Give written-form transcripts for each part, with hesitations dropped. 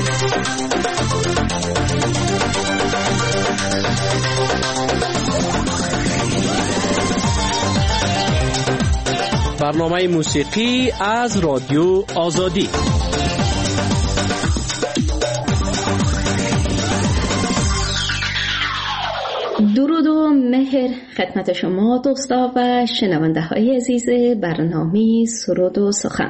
برنامه موسیقی از رادیو آزادی. درود و مهر خدمت شما دوستا و شنونده های عزیز برنامه سرود و سخن.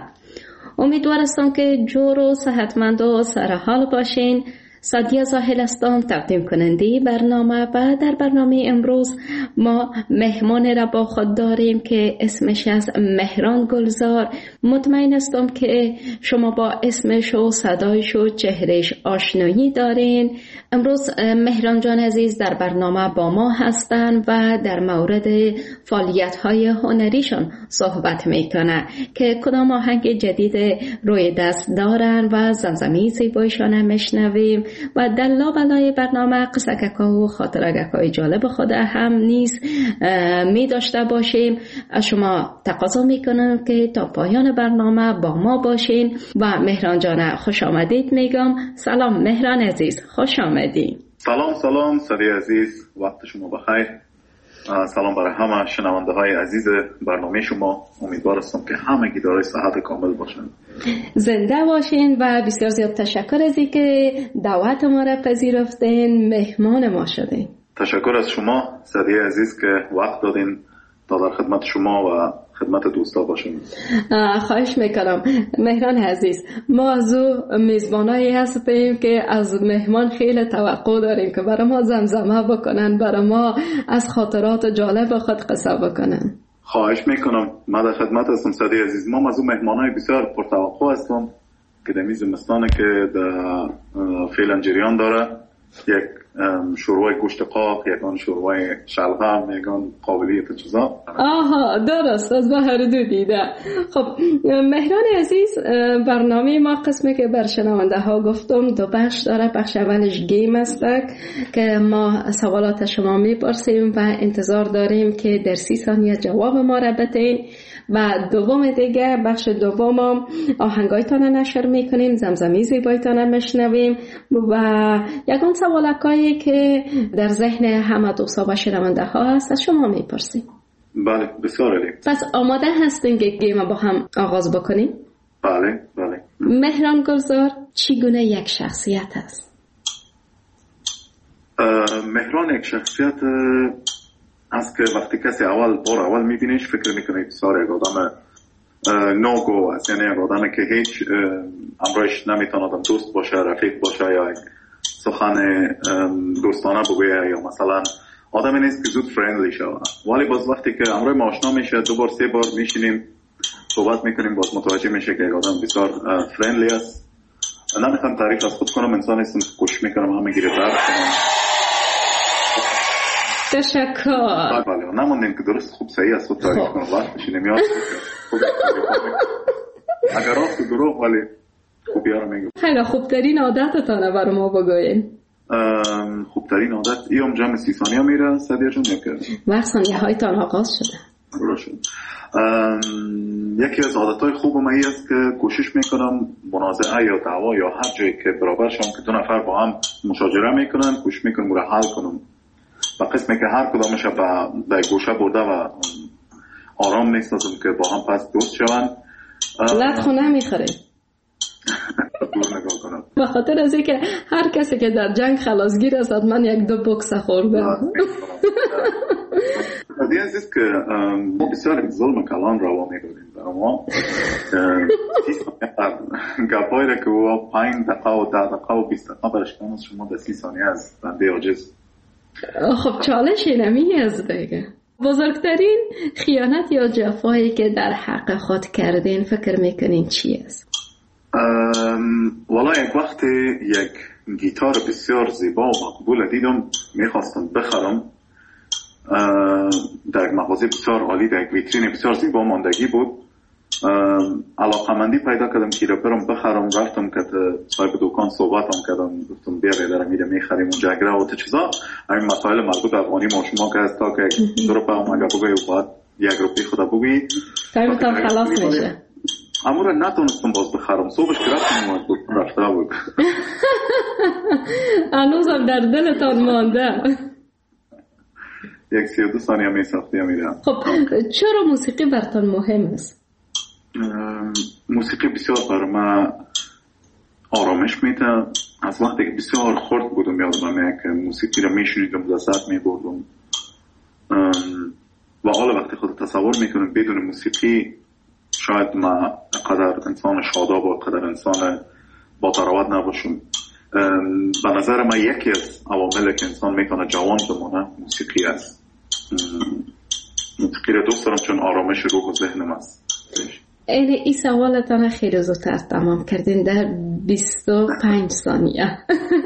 امیدوارم که جور و صحتمند و سرحال باشین. سادیا زاهل هستم، تقدیم کننده برنامه و در برنامه امروز ما مهمان را با خود داریم که اسمش از مهران گلزار. مطمئن هستم که شما با اسمش و صدایش و چهرهش آشنایی دارین. امروز مهران جان عزیز در برنامه با ما هستن و در مورد فعالیت‌های هنریشون صحبت میکنن که کدام آهنگ جدید روی دست دارن و زمزمه زیبایشون هم میشنویم و در لابلای برنامه قصه‌گک‌ها و خاطره‌گک‌های جالب خود هم نیز می داشته باشیم. از شما تقاضا میکنم که تا پایان برنامه با ما باشین و مهران جان خوش آمدید میگم. سلام مهران عزیز، خوش آمدید. سلام سادی عزیز، وقت شما بخیر. سلام برای همه شنونده های عزیز برنامه شما. امیدوار هستم که همگی دارای صحت کامل باشن. زنده باشین و بسیار زیاد تشکر از اینکه دعوت ما را پذیرفتین، مهمان ما شدین. تشکر از شما سادی عزیز که وقت دادین تا در خدمت شما و خدمت دوستا باشیم. خواهش میکنم مهران عزیز. ما از میزبانایی هستیم که از مهمان خیلی توقع داریم که برای ما زمزمه بکنن، برای ما از خاطرات جالب خود قصه بکنن. خواهش میکنم، من در خدمت هستم سادی عزیز. ما از مهمانای بسیار پرتوقع هستم که در زمستانه که در فعلا جریان داره. یک شوربای گوشت قاق، یکان شوربای شلغم، یکان قابلیت چیزا. آها درست، از هر دو دیده. خب مهران عزیز، برنامه ما قسمی که بر شنونده ها گفتم دو بخش داره. بخش اولش گیم است که ما سوالات شما میپرسیم و انتظار داریم که در 30 ثانیه جواب ما را بدین و دوم دیگه بخش دوم آهنگایتان نشر میکنیم، زمزمه زیبایتان میشنویم و یکان سوالکایی که در ذهن همه دوستا و شنونده ها هست از شما میپرسیم. بله بسیار عالی. پس آماده هستین که گیم با هم آغاز بکنیم؟ بله. مهران گلزار چگونه یک شخصیت است؟ مهران یک شخصیت است که وقتی کسی بار اول میبینیش فکر میکنه بسیار یک آدم نوگو است، یعنی یک آدم که هیچ امرش نمیتونه آدم دوست باشه، رفیق باشه یا یک سخن دوستانه بگویه یا مثلا آدمی نیست که زود فرندلی شود. ولی باز وقتی که امروی ما آشنا میشه 2 بار 3 بار میشینیم صحبت میکنیم باز متوجه میشه که یک آدم بسیار فرندلی است. نمیخوام تعریف از خود کنم، انسان هستم که کوشش میکنم همه گیره درد کنم. تشکر. بله نموندیم که درست خوب صحیح است خود تعریف کنم، وقت بشینیم یاد اگر راست و دروغ ولی خوبی ها رو میگم. خیلی خوبترین عادتتانه برای ما بگوین. خوبترین عادت ایام جمع 30 ثانیه میره سادیا جون یک وقت ثانیه هایتان آغاز شده. یکی از عادتهای خوبم این است که کوشش میکنم منازعه یا دعوا یا هر جایی که برابر شم که 2 نفر با هم مشاجره میکنن کوشش میکنم رو حل کنم و قسمی که هر کدامش به گوشه برده و آرام میسازم که با هم پس دوست شون. لط خونه میخوره دور نگاه کنم به خاطر از اینکه هر کسی که در جنگ خلاصگیر است من 1-2 بوکس خوردم. دیگه است که ما بسیار ظلم کلان روا میکنیم در ما گپایی را که او 5 دقیقه و 10 دقیقه و 20 دقیقه برش کنم شما در 30 ثانیه از بنده عاجز. خب چالش اینمی از دیگه. بزرگترین خیانت یا جفایی که در حق خود کردین فکر میکنین چی است؟ والا یک وقت یک گیتار بسیار زیبا و مقبول دیدم میخواستم بخرم در یک مغازه بسیار عالی در یک ویترین بسیار زیبا ماندگی بود. علاقمندی پیدا کردم که را برم بخرم. رفتم که صاحب دکان صحبتم کردم گفتم بیا دارم میره میخریم اونجا اگر و چیزا همین مسائل مربوط به افغانی ما شما که از تا که 2 روپیه اومگه بگوی و بعد 1 روپیه خدا بگوی تایمتان خلاص میشه. اما را نتونستم باز بخرم. صبحش که رفتم اومد رفته بود هنوزم در دلتان مانده. 32 ثانیه می ساختیم میرم. خب چرا موسیقی براتون مهم است؟ موسیقی بسیار برای من آرامش میده. از وقتی که بسیار خرد بودم یادم که موسیقی رو میشنیدم لذت میبردم و حالا وقتی خود تصور میکنم بدون موسیقی شاید من قدر انسان شاداب و قدر انسان با تراوت نباشم. به نظر من یکی از عواملی که انسان میتونه جوان بمونه موسیقی است. موسیقی رو دوست دارم چون آرامش روح و ذهنم است. این سوالتان خیلی زودتر تمام کردین در 25 ثانیه.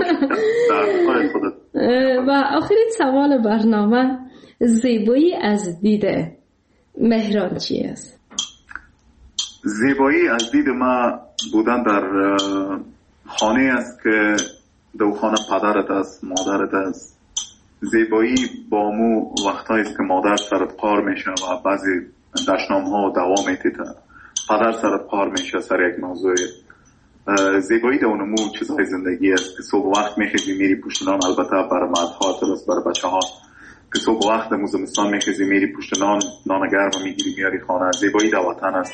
و آخرین سوال برنامه، زیبایی از دید مهران چی است؟ زیبایی از دید ما بودن در خانه است که دو خانه پدرت است، مادرت است. زیبایی با مو وقتایی است که مادر سرت قار میشه و بعضی دشنام ها دوام میتیده، پدر سرت قار میشه سر یک موضوع. زیبایی در اونمو چیزهای زندگی است که صبح وقت میخیزی میری پشت نان، البته برای مردها درست برای بچه ها که صبح وقت در زمستان میخیزی میری پشت نان، نان گرم میگیری میاری خانه. زیبایی در وطن است.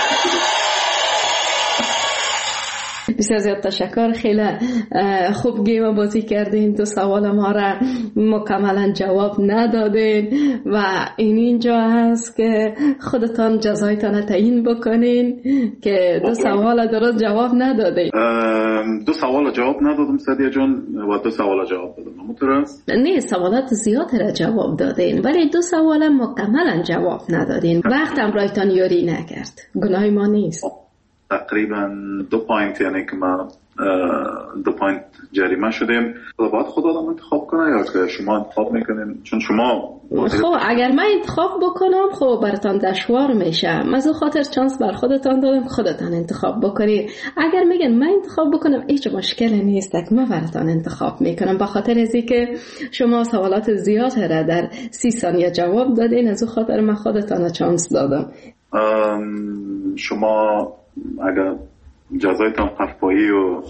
بسیار زیاد تشکر. خیلی خوب گیم بازی کردین. تو سوال ما را مکملا جواب ندادین و اینجا هست که خودتان جزایتان تعیین بکنین که دو سوال درست جواب ندادین. دو سوال جواب ندادم سدیه جان و دو سوال جواب دادم. همونطور است؟ نه، سوالات زیاد را جواب دادین ولی دو سوال مکملا جواب ندادین. وقتم رایتان یاری نکرد. گناه ما نیست. تقریبا 2 پوینت، یعنی که ما 2 پوینت جریمه شدیم. باید خود آدم انتخاب کنه یا که شما انتخاب میکنین؟ چون شما خب اگر من انتخاب بکنم خب براتان دشوار میشه. از اون خاطر چانس بر خودتان دادم، خودتان انتخاب بکنید. اگر میگن من انتخاب بکنم هیچ مشکلی نیست که من براتان انتخاب میکنم، به خاطر از اینکه شما سوالات زیاد را در 30 ثانیه جواب دادین. از اون خاطر من خودتان چانس دادم. شما اگر جزایتان قفایی و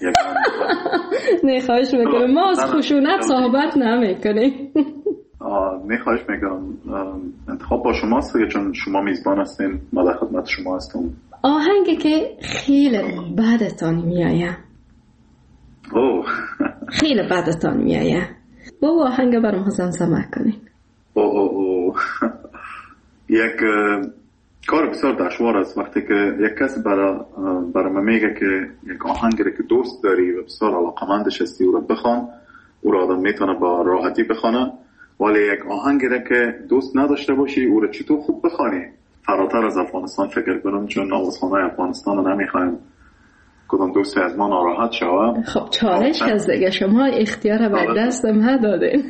نه خواهش میکنم، ما از خشونت صحبت نمیکنیم. نه خواهش میکنم، انتخاب با شماست چون شما میزبان هستین، ما در خدمت شما هستم. آهنگی که خیلی بعدتان میایه. اوه خیلی بعدتان میایه. با آهنگ برام زمزمه کنین. اوه یک کار بسیار دشوار است وقتی که یک کسی برای من میگه که یک آهنگی که دوست داری و بسیار علاقمندش هستی او را بخوان. او را آدم میتونه با راحتی بخونه، ولی یک آهنگی که دوست نداشته باشی او را چطور خوب بخوانی؟ فراتر از افغانستان فکر کنم، چون آوازخوان‌های افغانستان رو نمیخوایم کدام دوستی از ما ناراحت شود. خب چالش هست دیگه، شما اختیار به دست ما دادین.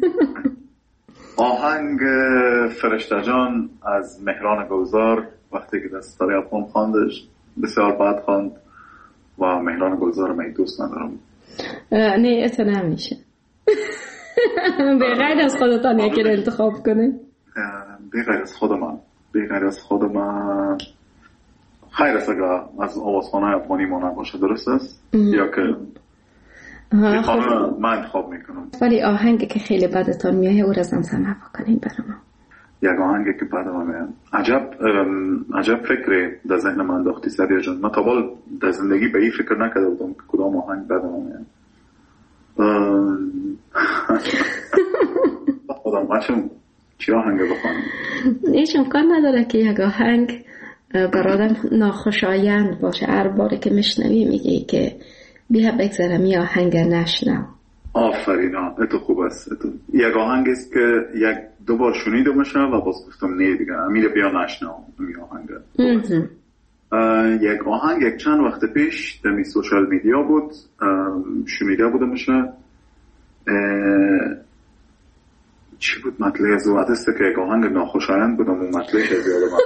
آهنگ فرشته جان از مهران گلزار، وقتی که دستاری افغان خواندش بسیار بد خواند و مهران گلزار من دوست ندارم. نه ات نمیشه. به غیر از خودتان یکی رو انتخاب کنه. به غیر از خود من خیر است اگر از آوازخوان‌های افغانی ما نباشه، درست است؟ یا که من انتخاب میکنم. ولی آهنگی که خیلی بدتان میایه او را زمزمه بکنین برای ما. یک آهنگی که بدم میاد. عجب فکری در ذهن من انداختی سریع جان. من تا حال در زندگی به این فکر نکرده بودم که کدام آهنگ بدم میاد. خودم بچم چی آهنگ بخوانم؟ هیچ امکان نداره که یک آهنگ برادم ناخوشایند باشه. هر باری که میشنوی میگی که بیا بگذارم یه آهنگ نشنو. آفرین، اتو خوب است. یک آهنگ است که یک دو بار شنیده باشه و باز گفتم نه دیگه امیر بیا نشنو این آهنگ. یک آهنگ یک چند وقت پیش در سوشال میدیا بود، شنیده بوده میشه. چی بود مطلعی از او؟ عدسته که یک آهنگ ناخوشایند بودم و مطلعیش از یادم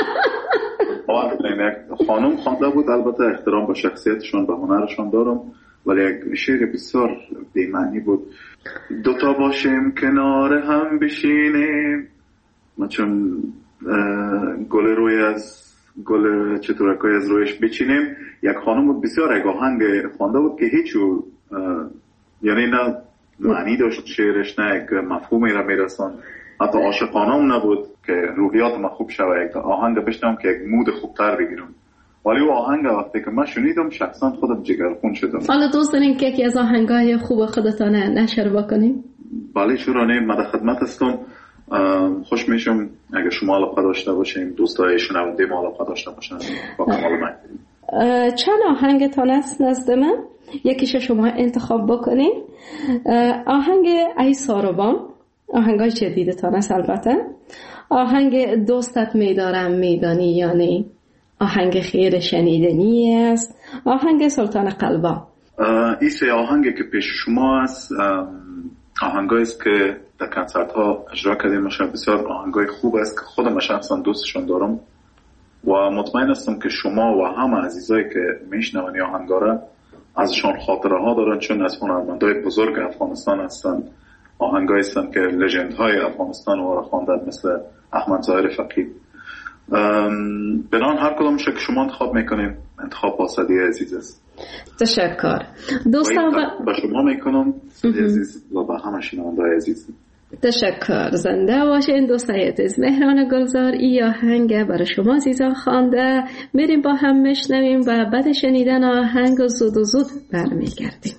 یک خانم خوانده بود. البته احترام به شخصیتشون به هنرشون دارم، ولی یک شعر بسیار بی‌معنی بود. دوتا باشیم کنار هم بشینیم، ما چون گل روی از گل چطورکای از رویش بچینیم. یک خانم بود بسیار یک آهنگ خوانده بود که هیچ یعنی نه معنی داشت شعرش، نه یک مفهومی را میرسان، حتی عاشقانه هم نبود که روحیات ما خوب شوه، یک آهنگ بشنم که یک مود خوبتر بگیرم. ولی او آهنگ وقتی که من شنیدم شخصا خودم جگرخون شدم. حالا دوست دارین که یکی از آهنگای خوب خودتان نشر بکنیم؟ بله چرا من در خدمت هستم. خوش میشم اگر شما علاقه داشته باشین، دوستای شنونده ما علاقه داشته باشن با کمال میل. چند آهنگتان است نزد من؟ یکیش شما انتخاب بکنین. آهنگ ای ساروان، آهنگای جدیدتان است البته. آهنگ دوستت میدارم میدانی یا نه، آهنگ خیر شنیدنی است، آهنگ سلطان قلبا. این سه آهنگی که پیش شما است آهنگایی است که در کنسرت ها اجرا کردیم. بسیار آهنگای خوب است که خودم شخصا دوستشون دارم و مطمئن هستم که شما و همه عزیزایی که میشنون آهنگا را ازشان خاطره ها دارن، چون از هنرمندای بزرگ افغانستان هستن. آهنگایی هستن که لژند های افغانستان رو خواندن، مثل احمد ظاهر فقیه. بنان هر کدومش که شما انتخاب میکنیم انتخاب باسدی عزیز است. تشکر دوستان. با شما میکنم عزیز و با همه شنونده‌های عزیز. تشکر. زنده باشین دوستای عزیز. مهران گلزار ای آهنگ برای شما عزیزان خوانده. میریم با هم میشنویم و بعد شنیدن آهنگ زود و زود برمیگردیم.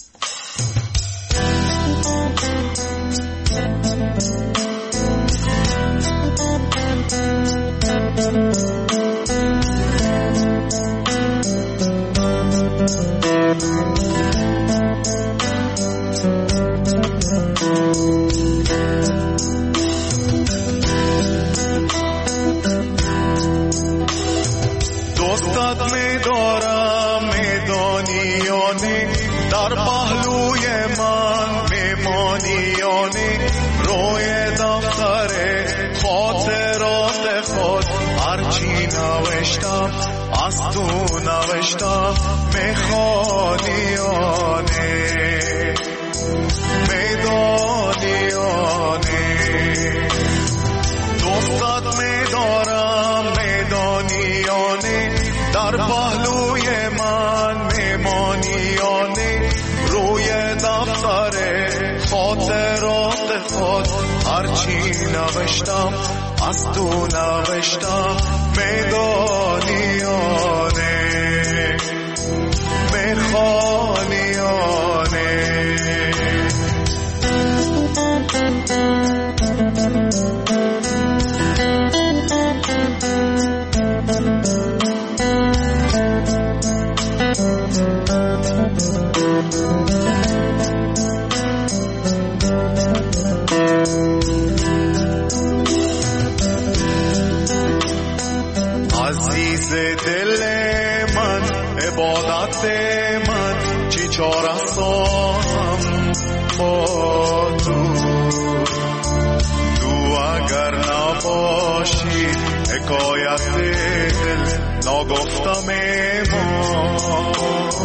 دوستت می‌دارم میدانی یا نه، در پهلوی من میمانی یا نه، روی دفتر خاطرات خود هرچی نوشتم از تو نوشتم، میخوانی یا نه، میدانی یا نه. دوستت می‌دارم میدانی یا نه، در پهلوی من میمانی یا نه، روی دفتر خاطرات خود هرچی نوشتم از تو نوشتم، میدانی یا نه، میخوانی یا نه. عزیز دل من، عبادت من، چی چاره سازم با تو اگر نباشی، حکایت دل نگفتم ایمان.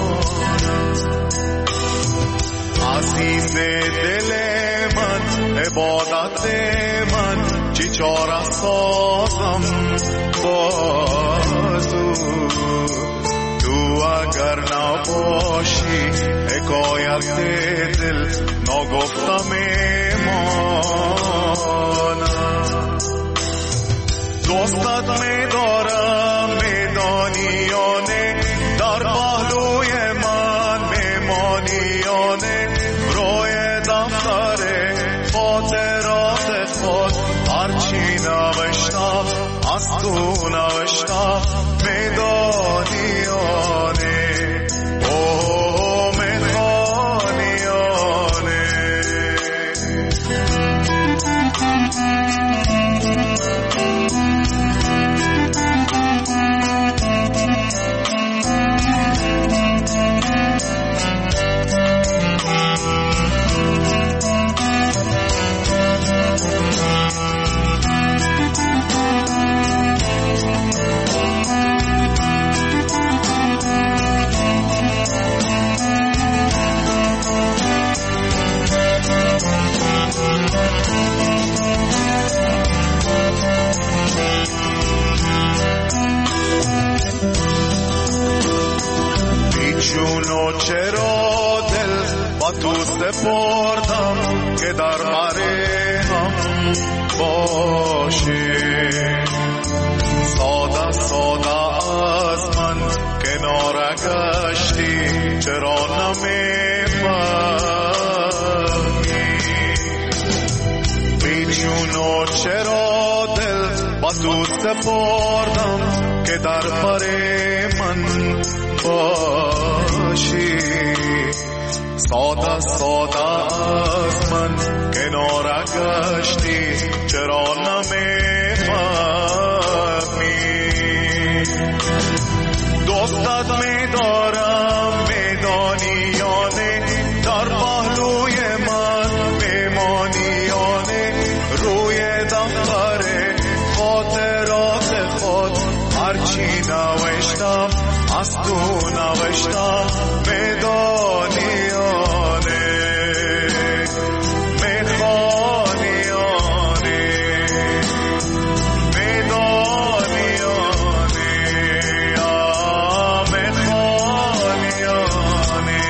عزیز دل من، عبادت من، چی چاره سازم با تو اگر نباشی، حکایت دل نگفتم ایمان. دوستت می‌دارم میدانی یا نه، در پهلوی من میمانی یا نه، روی دفتر خاطرات خود هرچی نوشتم از تو نوشتم، میدانی یا نه، اوه میخوانی یا نه. چرا دل با با تو سپردم که در بره هم باشی. ساده ساده از من کنار گشتی چرا نمیفهمی؟ بیچون و چرا دل با تو سپردم که در بره من باشی. ساده ساده از من کنار گشتی چرا نمیفهمی؟ دوستت میدارم میدانی یا نه، در پهلوی من میمانی یا نه، روی دفتر خاطرات خود هرچی نوشتم از تو نوشتم میدانی یا نه، میخوانی یا نه، میدانی یا نه، میخوانی یا نه.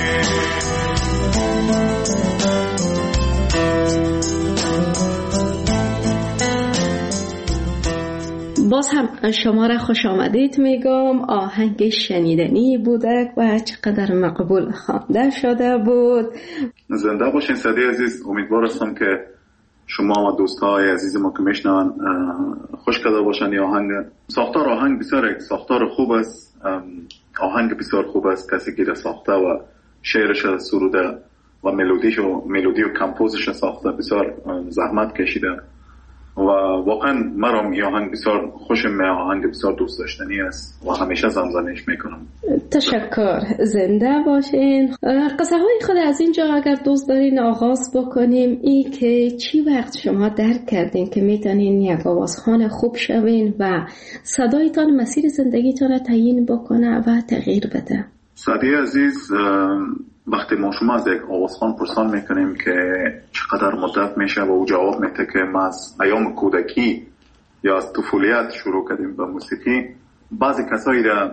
باز هم شما را خوش آمدید میگم. آهنگ شنیدنی بوده و چقدر مقبول خوانده شده بود. زنده باشین صدی عزیز. امیدوار هستم که شما و دوستای عزیز ما که میشنون خوش کرده باشن. آهنگ ساختار آهنگ بسیار ساختار خوب است، آهنگ بسیار خوب است. کسی که ساخته و شعرش سروده و ملودی و کمپوزش ساخته بسیار زحمت کشیده و واقعا مرا این آهنگ بسیار خوشم میاد. آهنگ بسیار دوست داشتنی است و همیشه زمزمه‌اش میکنم. تشکر. زنده باشین. قصه های خود از اینجا اگر دوست دارین آغاز بکنیم، ای که چی وقت شما درک کردین که میتونین یک آوازخوان خوب شوین و صدایتان مسیر زندگیتان را تعیین بکنه و تغییر بده؟ سعدی عزیز، وقتی ما شما از یک آوازخوان پرسان میکنیم که چقدر مدت میشه و او جواب میده که ما از ایام کودکی یا از طفولیت شروع کردیم به موسیقی، بعضی کسایی را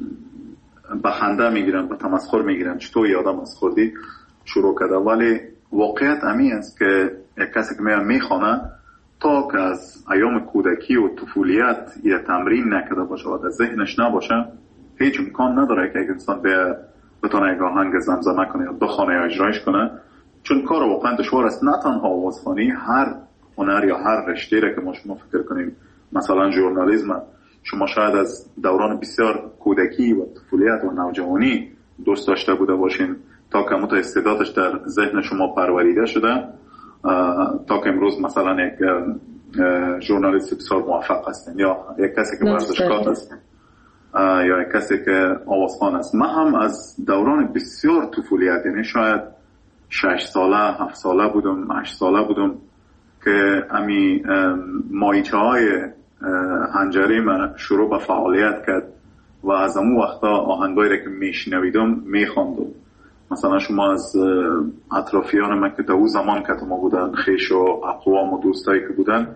به خنده میگیرن، به تمسخر میگیرن، چطور یادم از خودی شروع کرده. ولی واقعیت امی است که یک کسی که میخوانه تا که از ایام کودکی و طفولیت یا تمرین نکرده باشه و در ذهنش نباشه، هیچ امکان نداره که یک انسان بتونه یک آهنگ زمزمه کنه یا بخونه یا اجرایش کنه، چون کار واقعا دشوار است. نه تنها آوازخوانی، هر هنر یا هر رشته را که ما شما فکر کنیم، مثلا ژورنالیسم، شما شاید از دوران بسیار کودکی و طفولیت و نوجوانی دوست داشته بوده باشین تا که مت استعدادش در ذهن شما پروریده شده تا که امروز مثلا یک ژورنالیست بسیار موفق هستین یا یک کسی که ورزشکار هستین یا یک کسی که آوازخوان است. من هم از دوران بسیار طفولیت، یعنی شاید 6 ساله 7 ساله بودم 8 ساله بودم که امی مایچه های هنجری من شروع به فعالیت کرد و از امو وقتا آهنگایی را که میشنویدم میخواندم. مثلا شما از اطرافیان من که در اون زمان که ما بودن، خیش و اقوام و دوستایی که بودن،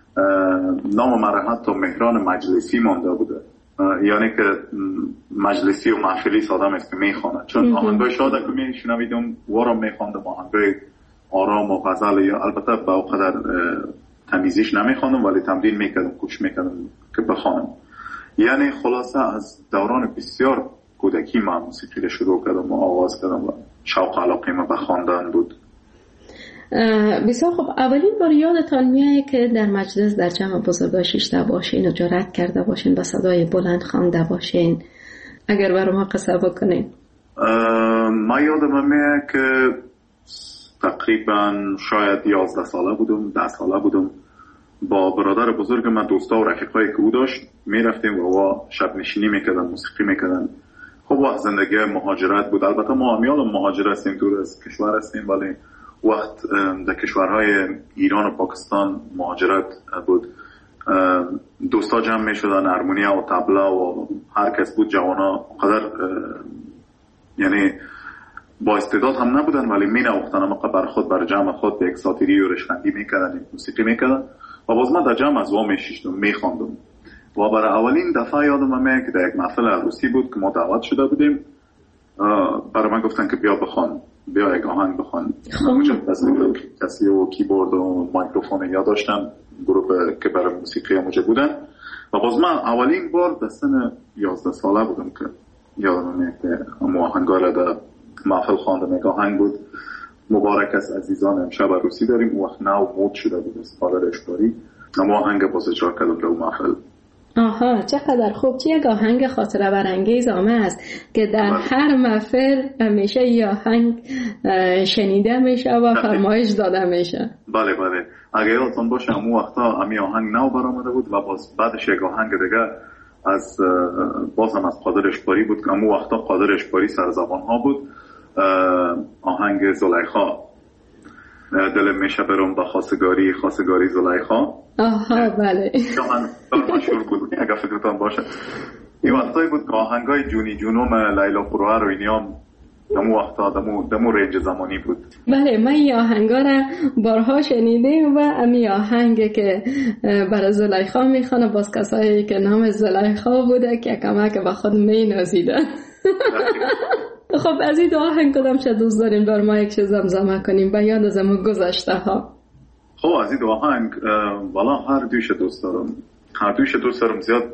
نام من حتی مهران مجلسی مانده بوده، یعنی که مجلسی و محفلی آدم است که میخواند، چون آهنگای شاده که میشنویدم وارم میخواندم، آهنگای آرام و غزل یا البته با قدر تمیزیش نمیخواندم ولی تمرین میکردم، کوشش میکردم که بخوانم. یعنی خلاصه از دوران بسیار کودکی من موسیقی رو شروع کردم و آواز کردم و شوق علاقه من به خواندن بود. بسیار خب. اولین بار یادتان میاد که در مجلس در جمع بزرگان شیشته باشین و جرأت کرده باشین و صدای بلند خوانده باشین؟ اگر برای ما قصه بکنین. من یادم میاد که تقریبا شاید 11 ساله بودم، 10 ساله بودم، با برادر بزرگ من، دوستا و رفیقایی که او داشت، میرفتیم و شب نشینی میکردن، موسیقی میکردن. خب وقت زندگی مهاجرت بود، البته ما همیال مهاجر هستیم، دور از کشور هستیم، ولی وقت در کشورهای ایران و پاکستان مهاجرت بود. دوستا جمع میشدن، هارمونیا و طبلا و هر کس بود، جوانا قدر یعنی با استعداد هم نبودن ولی می نواختن، اما بر خود بر جمع خود یک ساتیری و رشخندی میکردن، موسیقی میکردن و باز من در جمع از وا میشیشتم میخواندم. و برای اولین دفعه یادم میاد که در یک محفل عروسی بود که ما دعوت شده بودیم، برای من گفتن که بیا بخوان بیا یک آهنگ بخوان. اونجا کسی و کیبورد و میکروفون یا داشتن، گروه که برای موسیقی اونجا بودن. و باز من اولین بار در سن 11 ساله بودم که یادمه که آهنگا را در محفل خواندم. یک آهنگ بود مبارک است عزیزان امشب عروسی داریم. اون وقت نو مود شده بود از پادر اشباری. اما آهنگ باز اجرا کردم در محفل. آها، چقدر خوب. چه یک آهنگ خاطره برانگیز است که در هر محفل همیشه این آهنگ شنیده میشه و فرمایش داده میشه. بله بله، اگر یادتون باشه اون وقتا همین آهنگ نو برآمده بود و باز بعدش یک آهنگ دیگه از بازم از قادر اشباری بود که اون وقتا قادر اشباری سر زبان ها بود. آهنگ زلیخا، دل میشه برم با خواستگاری زلیخا. آها بله، من مشهور بود اگر فکرتان باشه. این وقتایی بود که آهنگای جونی جونوم لیلا پروهر و اینیام دمو وقتا دمو رنج زمانی بود. بله، من این آهنگا را بارها شنیدیم و امی آهنگ که برای زلیخا میخوانه باز کسایی که نام زلیخا بوده که کمک به خود می نازیدن. خب از این دو آهنگ کدام چه دوست داریم بر ما یک چه زمزمه کنیم به یاد از امون گذشته ها؟ خب از این دو آهنگ والا هر دویش دوست دارم زیاد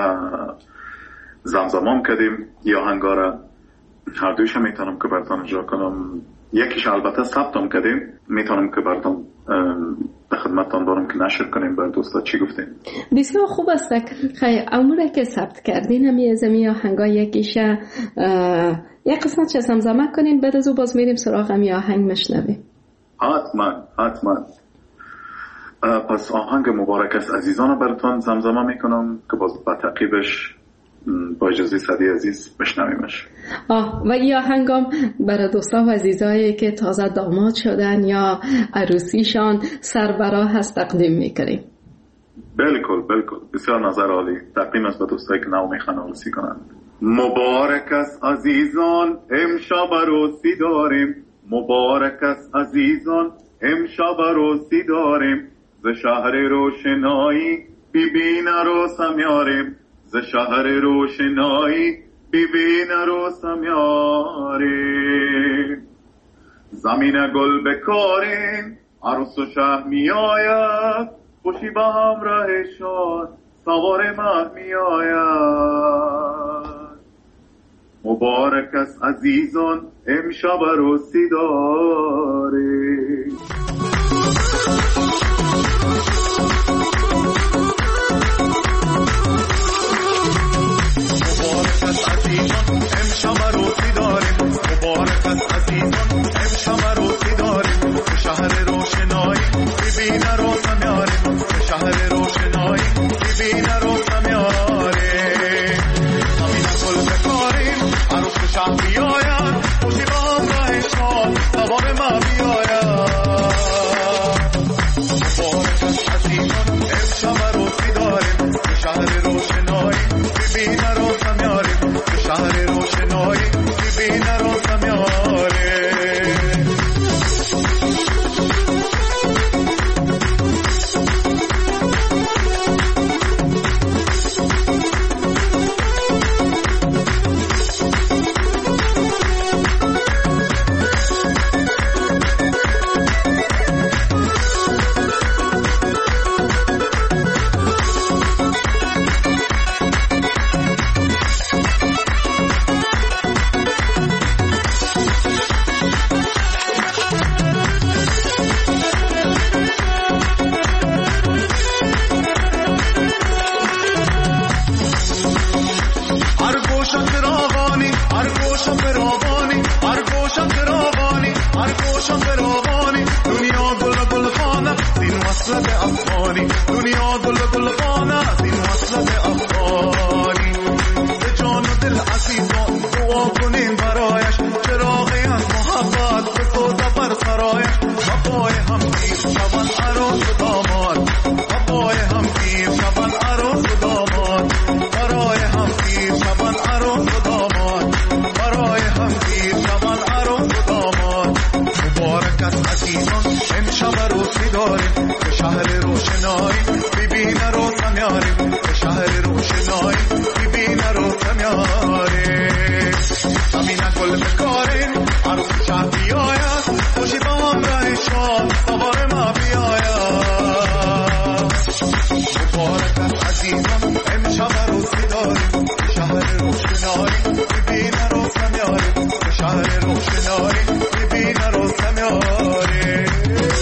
زمزمام کردیم یا آهنگا را هر دویش میتونم که براتون اجرا کنم. یکیش البته ثبتم کردیم، میتونم که براتون به خدمتتان دارم که نشر کنیم بر دوستا چی گفتیم. بسیار خوب است. اموره که ثبت کردین همی از امی آهنگا یکیش یک قسمت چه زمزمه کنیم، بعد از او باز میریم سراغ امی آهنگ مشنویم. حتما. پس آهنگ مبارک است عزیزان براتون زمزمه میکنم که باز با تعقیبش با اجازه صدی عزیز بشنویمش. و این آهنگام برای دوستا و عزیزایی که تازه داماد شدن یا عروسیشان سربراه هست تقدیم میکنیم. بالکل بسیار نظر عالی. تقدیم است به دوستایی که نو میخوان عروسی کنند. مبارک است عزیزان امشب عروسی داریم. مبارک است عزیزان امشب عروسی داریم. ز شهر روشنایی بیبین عروسم یاریم. ز شهر روشنایی بیبین عروسم یاریم. زمین گل بکاریم عروس و شه می آید. خوشی به همراهشان سوار مه می آید. مبارک است عزیزان امشب عروسی داریم. امشب عروسی داریم. مبارک است عزیزان امشب عروسی داریم. شهر روشنایی ببین عروسم یاریم. شهر روشنایی ببین عروسم یاریم. زمین گل بکاریم عروس و شه بیاید. خوشی با همراهشان سوار مه بیاید. مبارک است عزیزان امشب عروسی داریم. شهر روشنایی ببین عروسم یاریم. شهر روشنایی ببین عروسم یاریم. دنیا گل خانه این وصلت افغانی. به جان و دل عزیزان دعا کنین برایش. چراغی از محبت به سوزه بر سرایش. وفای هم دیر شبن عروس و داماد. وفای هم دیر شبن عروس و داماد. برای هم دیر شبن عروس و داماد. برای هم دیر شبن عروس و داماد. مبارک است عزیزان امشب عروسی داریم. به شهر روشنایی ببین بیاین عروس شهر بیاین خوشی با هم ره شاد سوار ما بیاین مبارک است عزیزان امشب عروسی داریم شهر روشنایی ببین عروسم یاریم شهر روشنایی ببین عروسم یاریم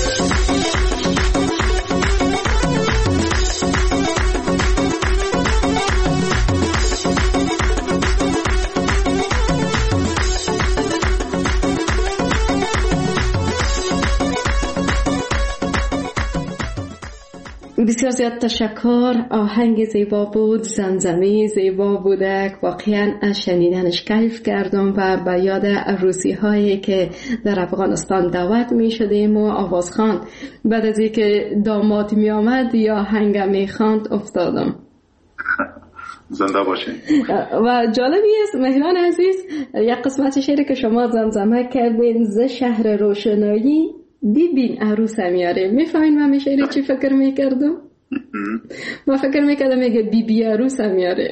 بسیار زیاد تشکر. آهنگ زیبا بود، زمزمه زیبا بودک، واقعا شنیدنش کیف کردم و به یاد عروسی هایی که در افغانستان دعوت می شدیم و آوازخوان بعد از اینکه داماد می آمد یا آهنگ می خواند افتادم. زنده باشین. و جالبی است مهران عزیز، یک قسمت شعری که شما زمزمه کردین ز شهر روشنایی ببین عروسم یاره، میفهمین من شعری چی فکر میکردم؟ ما فکر میکردم میگه بی عروسم یاره.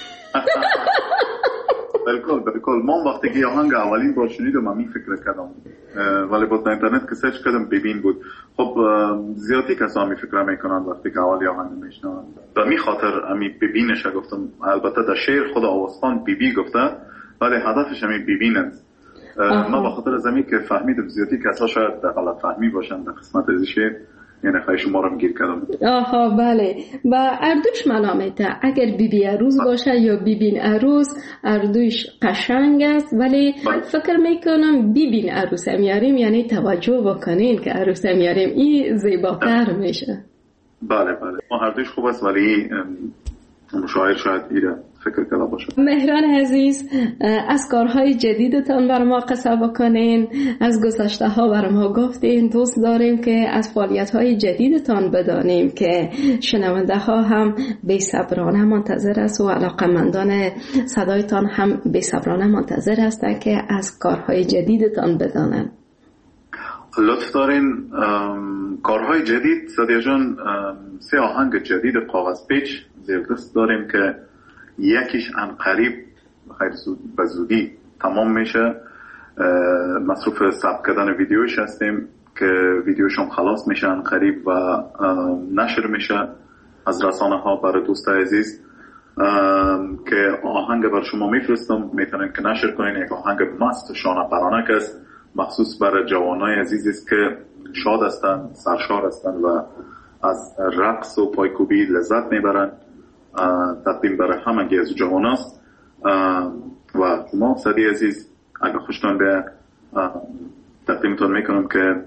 بالکل من وقتی که آهنگ اولین بار شنیدم من فکر کردم، ولی باز در اینترنت که سرچ کردم ببین بود. خب زیادی کسا می فکر میکنن وقتی که اولی آهنگ میشنون و می خاطر امی ببینش گفتم. البته در شعر خود آوازخوان بی گفته ولی هدفش امی ببین است. ما با خاطر زمین که فهمیدم زیادی کسا شاید غلط فهمی باشن در قسمت از شعر، یعنی خواهی شما رو گیر کردم. آها بله، و اردوش منامته اگر بی عروس باشه یا ببین عروس، اردوش قشنگ است، ولی فکر میکنم ببین عروس میاریم یعنی توجه بکنین که عروس میاریم، این زیباتر میشه. بله ما اردوش خوب است ولی مشاعر شاید ایره فکر کرده باشه. مهران عزیز، از کارهای جدیدتان بر ما قصه بکنین، از گذشته ها بر ما گفتین. دوست داریم که از فعالیت های جدیدتان بدانیم که شنونده ها هم بی صبرانه منتظر است و علاقمندان صدایتان هم بی صبرانه منتظر هستند که از کارهای جدیدتان بدانن. لطف دارین. کارهای جدید سادیا جان، 3 آهنگ جدید کاغذ پیچ زیر دست داریم که یکیش قریب خیلی به زودی تمام میشه. مصروف ثبت کردن ویدیوش هستیم که ویدیوشون خلاص میشه قریب و نشر میشه از رسانه ها برای دوستای عزیز که آهنگ بر شما میفرستم، میتونین که نشر کنین. یک آهنگ مست شانه پرانک است، مخصوص برای جوانای عزیز است که شاد هستن، سرشار هستن و از رقص و پایکوبی لذت میبرن. تقدیم برای همه از جوان است و شما صدی عزیز اگر خوشتان به تقدیمتون میکنم که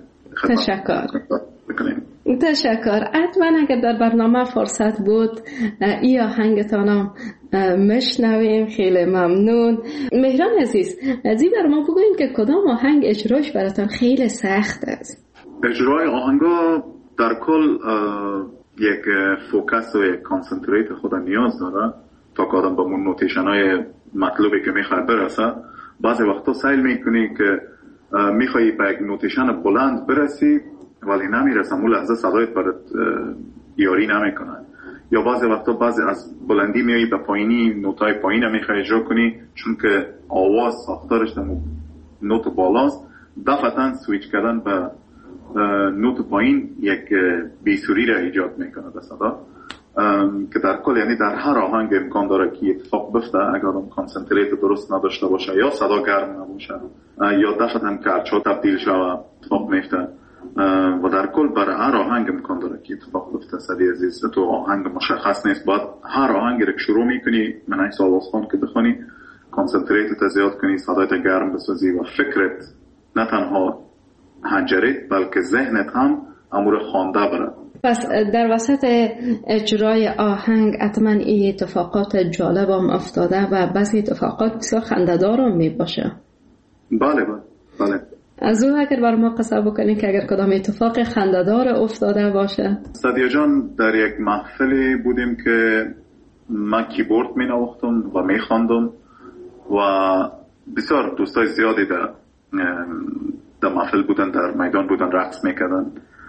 تشکر. حتما اگر در برنامه فرصت بود ای آهنگتانم مشنویم. خیلی ممنون. مهران عزیز، ازی بر ما بگویم که کدام آهنگ اجراش براتون خیلی سخت است؟ اجرای آهنگا در کل یک فوکس و یک کانسنتریت خود نیاز داره تا که آدم با اون نوتیشن های مطلوبی که میخواد برسه. بعضی وقتا سیل میکنی که میخوایی به یک نوتیشن بلند برسی ولی نمیرسه، اون لحظه صدایت برات یاری نمیکنه. یا بعضی وقتا بعضی از بلندی میایی به پایینی، نوتای پایین میخوای اجرا کنی چون که آواز ساختارش نوت بالاست، دفعتا سویچ کردن به نوت پایین یک بیسوری را ایجاد میکنه به صدا که در کل یعنی در هر آهنگ امکان داره که اتفاق بفته اگر اون کانسنتریت درست نداشته باشه یا صدا گرم نباشه یا دفعتا کرچا تبدیل شوه اتفاق میفته و در کل برای هر آهنگ امکان داره که اتفاق بفته. صدی عزیز تو آهنگ مشخص نیست، باید هر آهنگ را که شروع میکنی من عکس آوازخوان که بخونی کانسنتریت زیاد کنی، صدایت گرم بسازی و فکرت نه تنها هنجرت بلکه ذهنت هم امور خوانده بره. پس در وسط اجرای آهنگ حتما این اتفاقات جالب هم افتاده و بعضی اتفاقات بسیار خنده‌دار هم می باشه. بله. از اون اگر بر ما قصه بکنین که اگر کدام اتفاق خنده‌دار افتاده باشه. صدیا جان، در یک محفلی بودیم که من کیبورد می نواختم و می خواندم و بسیار دوستای زیادی در محفل بودن، در میدان بودن، رقص میکردن.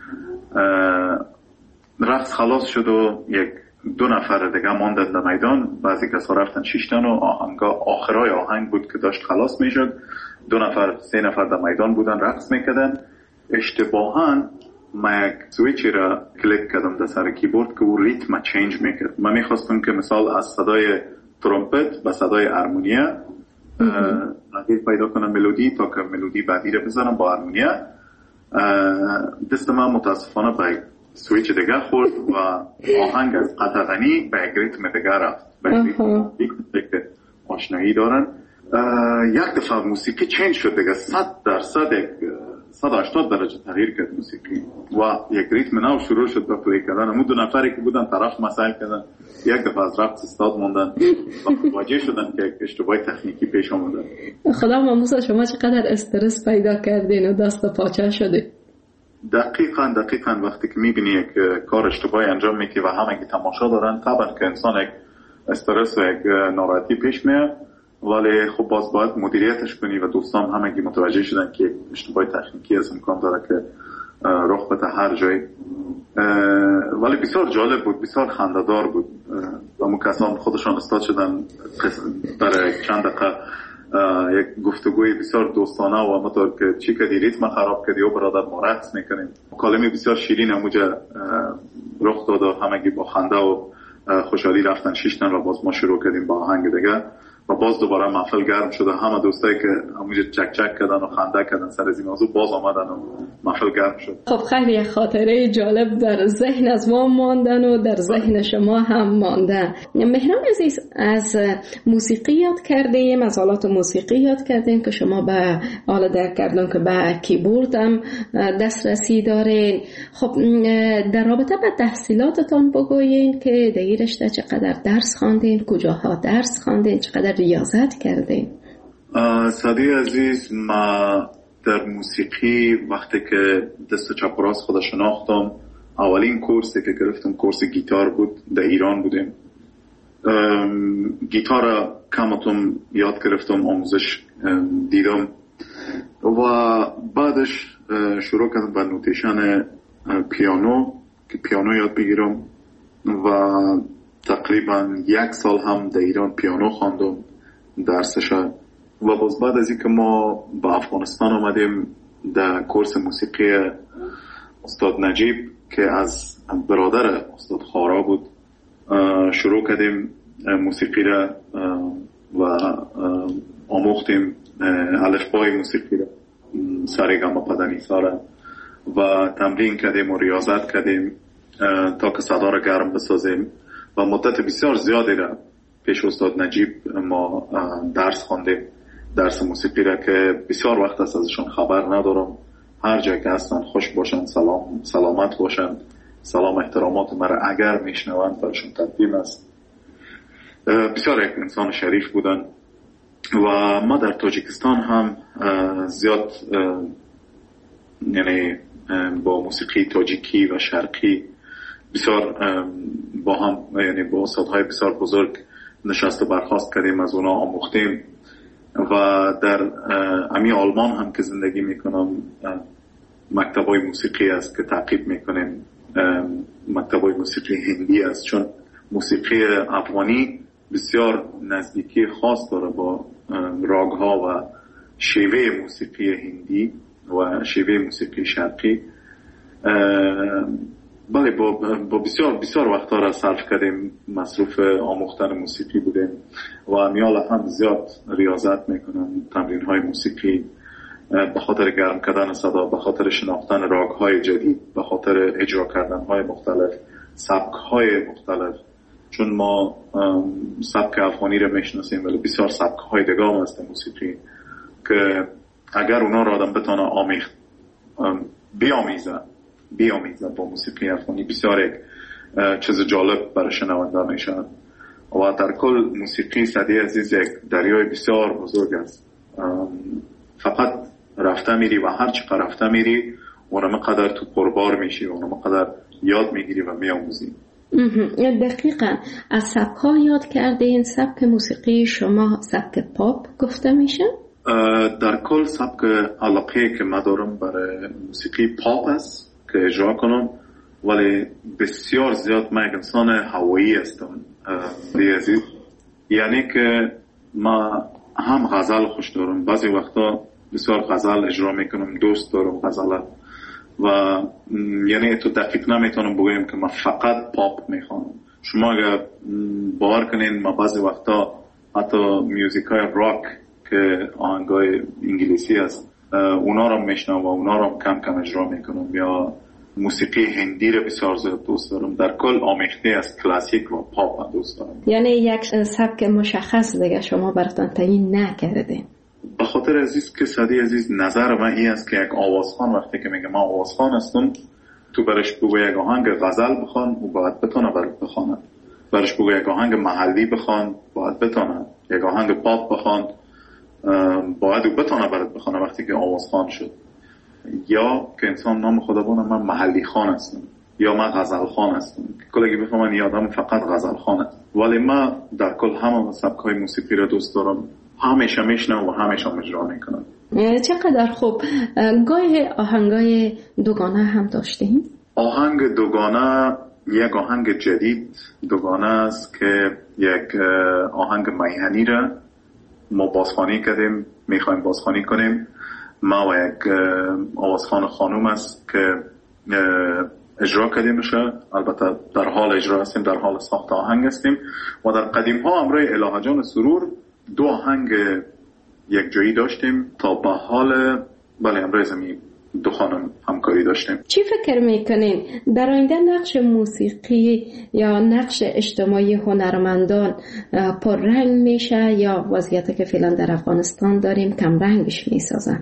رقص خلاص شد و 1-2 نفر دیگه ماندن در میدان. بعضی کسا رفتن شیشتن و آخرای آهنگ بود که داشت خلاص میشد. 2 نفر 3 نفر در میدان بودن رقص میکردن. اشتباهاً من یک سویچی را کلیک کردم در سر کیبورد که او ریتم چینج میکرد. من میخواستم که مثال از صدای ترومپت به صدای هارمونیا تغییر پیدا کنم ملودی تا که ملودی بعدی را بزنم با هارمونیا. دست من متاسفانه به سویچ دیگه خورد و آهنگ از قطع غنی به یک ریتم دیگه رفت، به ریتم که آشنایی دارن. یک دفعه موسیقی چینج شد دیگه، 180 درجه تغییر کرد موسیقی و یک ریتم نو شروع شد به پلی کردن. همون 2 نفری که بودن طرف مسائل کردن، یک دفعه از رقص استاد موندن و واجه شدن که اشتباه تکنیکی پیش آمده. خدا ماموسا شما چقدر استرس پیدا کردین و دست پاچه شده. دقیقاً وقتی که میبینی یک کار اشتباهی انجام میدی و همه تماشا دارن، طبعا که انسان یک استرس و یک ناراحتی پیش میاد، ولی خب باز باید مدیریتش کنی و دوستان همگی متوجه شدن که اشتباه تکنیکی از امکان داره که رخ بده هر جایی. ولی بسیار جالب بود، بسیار خنده‌دار بود و مکسان خودشان استاد شدن برای چند دقیقه یک گفتگوی بسیار دوستانه و همونطور که چی کردی ریتم خراب کردی و برادر ما رقص میکنیم. کلمه بسیار شیرین همونجا رخ داد و همگی با خنده و خوشحالی رفتن 6 تن و باز ما شروع کردیم با آهنگ دیگه و باز دوباره محفل گرم شده. همه دوستایی که همونجا چک کردن و خنده کردن سر از این موضوع باز آمدن و محفل گرم شد. خب خیلی خاطره جالب در ذهن از ما ماندن و در ذهن شما هم ماندن. مهران عزیز، از موسیقی یاد کردیم، از آلات موسیقی یاد کردیم که شما به آله در کردن که به کیبورد هم دسترسی دارین. خب در رابطه با تحصیلاتتان بگوین که در رشته چقدر درس خواندین، کجاها درس خواندین، چقدر ریاضت کردین؟ سادی عزیز، ما در موسیقی وقتی که دست چپ و راست خود شناختم، اولین کورسی که گرفتم کورس گیتار بود. در ایران بودیم. گیتار کمتون یاد گرفتم، آموزش دیدم و بعدش شروع کردم به نوتیشن پیانو که پیانو یاد بگیرم و تقریبا 1 سال هم در ایران پیانو خواندم درسش. و باز بعد از اینکه ما به افغانستان آمدیم در کورس موسیقی استاد نجیب که از برادر استاد خارا بود شروع کردیم موسیقی را و آموختیم الفبای موسیقی را، سارگاما پدنیسا را و تمرین کردیم و ریاضت کردیم تا که صدا را گرم بسازیم و مدت بسیار زیادی را پیش استاد نجیب ما درس خواندیم، درس موسیقی را که بسیار وقت است ازشون خبر ندارم. هر جای که هستن خوش باشن، سلامت باشن، سلام احترامات مرا اگر میشنوند برشون تقدیم است. بسیار یک انسان شریف بودن و ما در تاجیکستان هم زیاد یعنی با موسیقی تاجیکی و شرقی بسیار با هم، یعنی با استادهای بسیار بزرگ نشست و برخاست کردیم، از اونا آموختیم و در امی آلمان هم که زندگی میکنم مکتبای موسیقی است که تعقیب میکنیم، مکتبای موسیقی هندی است، چون موسیقی افغانی بسیار نزدیکی خاص داره با راگها و شیوه موسیقی هندی و شیوه موسیقی شرقی. بله با بسیار وقتا را صرف کردیم، مصروف آموختن موسیقی بودیم و امیال هم زیاد ریاضت میکنم، تمرین های موسیقی به خاطر گرم کردن صدا، به خاطر شناختن راگ های جدید، به خاطر اجرا کردن های مختلف، سبک های مختلف، چون ما سبک افغانی را میشناسیم ولی بسیار سبک های دیگه هم هست موسیقی که اگر اونا را آدم بتانه بیامیزه با موسیقی افغانی بسیار یک چیز جالب برای شنونده میشن و در کل موسیقی سادی عزیز یک دریای بسیار بزرگ است. فقط رفته میری و هر چقدر رفته میری اونم قدر تو پربار میشی و اونم قدر یاد میگیری و میاموزی. دقیقا. از سبک ها یاد کرده این سبک موسیقی شما سبک پاپ گفته میشه؟ در کل سبک علاقه که من دارم برای موسیقی پاپ است که اجرا کنم، ولی بسیار زیاد من یک انسان هوایی هستم عزیز، یعنی که ما هم غزل خوش دارم، بعضی وقتا بسیار غزل اجرا میکنم، دوست دارم غزل و یعنی تو دقیق نمیتونم بگویم که من فقط پاپ میخوانم. شما اگر باور کنین ما بعضی وقتا حتی میوزیک های راک که آهنگای انگلیسی است اونا رو میشنم و اونا رو کم کم اجرا میکنم، یا موسیقی هندی رو بسیار زیاد دوست دارم. در کل آمیخته از کلاسیک و پاپ دوست دارم. یعنی یک سبک مشخص دیگه شما براتون تعیین نکردین؟ به خاطر عزیز که صدی عزیز نظر من این است که یک آوازخوان وقتی که میگه من آوازخوان هستم، تو برش بگو یک آهنگ غزل بخوان و باید بتونه برات بخونه، برش بگو یک آهنگ محلی بخوان باید بتونه، یک آهنگ پاپ بخوان باید بتونه برات بخونه وقتی که آوازخوان شد. یا که انسان نام خدا بونه من محلی خان هستم یا من غزل خان هستم، کلگی بفهمن یه آدم فقط غزل خان است. ولی من در کل همه سبک های موسیقی را دوست دارم، همیشه میشنم و همیشه اجرا میکنم. چقدر خوب. گاهی آهنگای دوگانه هم داشتیم؟ آهنگ دوگانه یک آهنگ جدید دوگانه است که یک آهنگ میهنی را ما بازخوانی کردیم، میخوایم بازخوانی کنیم. ما و یک آوازخوان خانوم است که اجرا کردیم میشه، البته در حال اجرا هستیم، در حال ساخت آهنگ هستیم. و در قدیم ها امروی الهه جان سرور دو آهنگ یک جایی داشتیم تا به حال بله امروی زمین دو خانم همکاری داشتیم. چی فکر میکنین در آینده نقش موسیقی یا نقش اجتماعی هنرمندان پررنگ میشه یا وضعیتی که فعلا در افغانستان داریم کم رنگش میسازن؟